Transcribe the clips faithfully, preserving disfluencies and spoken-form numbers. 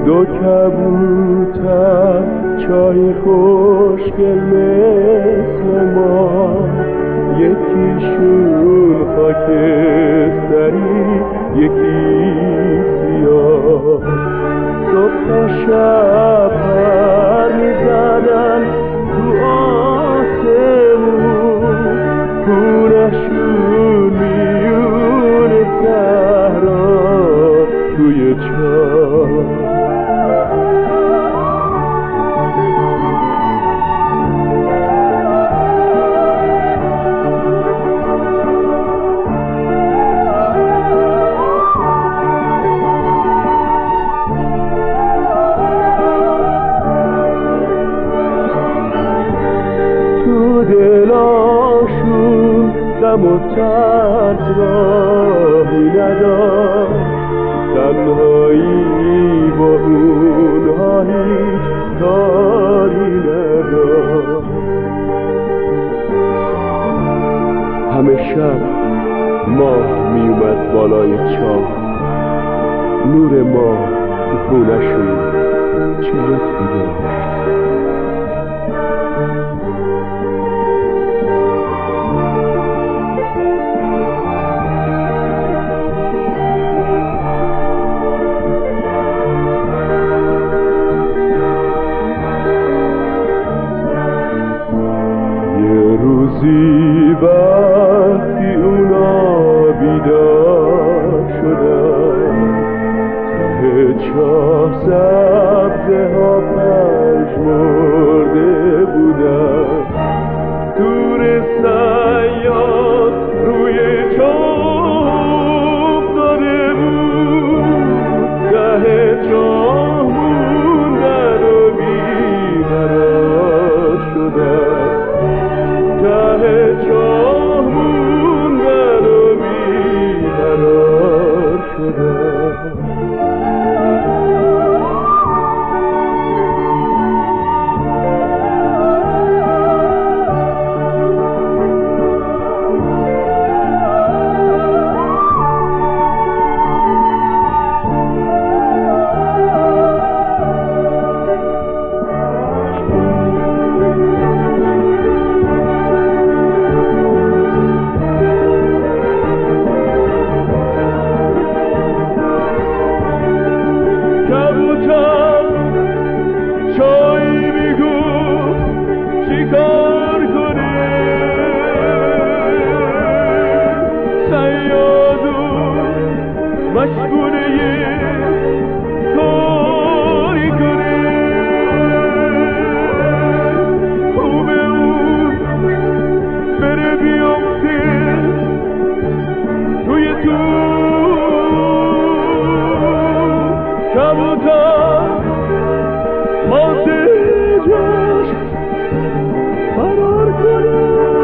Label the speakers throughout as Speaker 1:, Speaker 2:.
Speaker 1: دو کبوتر چای خوشگل مثل ما، یکیشون خاکستری یکی سیاه، صبح تا شب پر میزدن تو آسمون، خونشون میون صحرا توی چاه. دلاشون غم و ترس راهی نداشت، تنهایی با اونها هیچ کاری نداشت. همه شب ماه میومد بالای چاه، نور ماه تو خونشون چه لطفی داشت. روزی وقتی اونا بیدار شدن، ته چاه سبزه ها پژمرده بودن، دور صیاد روی چاه افتاده بود، ته چاه موندن و بیقرار شدن، ته چاه موندن و بیقرار شدن. چای میگو چیکار کنه، صیادو مشغوله کاری کنه، خوبه اون بره بیفته توی تو کبوتر ماسه جاش فرار کنه.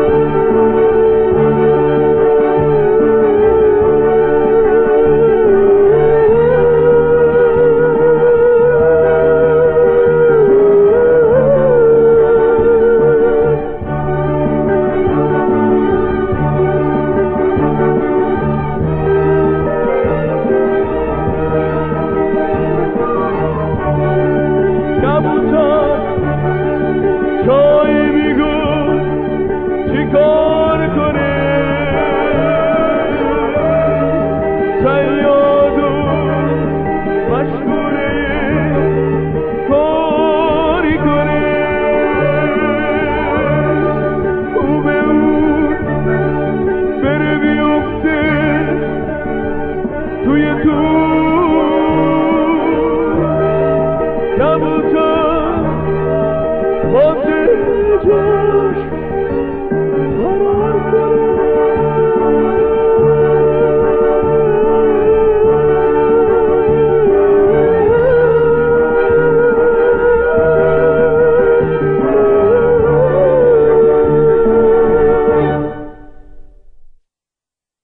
Speaker 1: چای میگو چیکار کنه، صیادو مشغوله کاری کنه، خوبه اون بره بیفته توی تو کبوتر واسه جاش